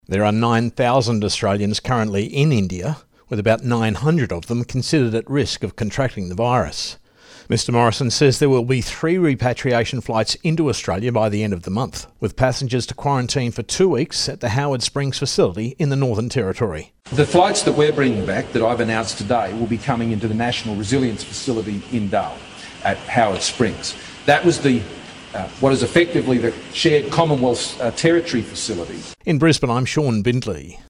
There are 9,000 Australians currently in India, with about 900 of them considered at risk of contracting the virus. Mr Morrison says there will be 3 repatriation flights into Australia by the end of the month, with passengers to quarantine for 2 weeks at the Howard Springs facility in the Northern Territory. The flights that we're bringing back, that I've announced today, will be coming into the National Resilience Facility in Darwin at Howard Springs. That was what is effectively the shared Commonwealth Territory facility. In Brisbane, I'm Sean Bindley.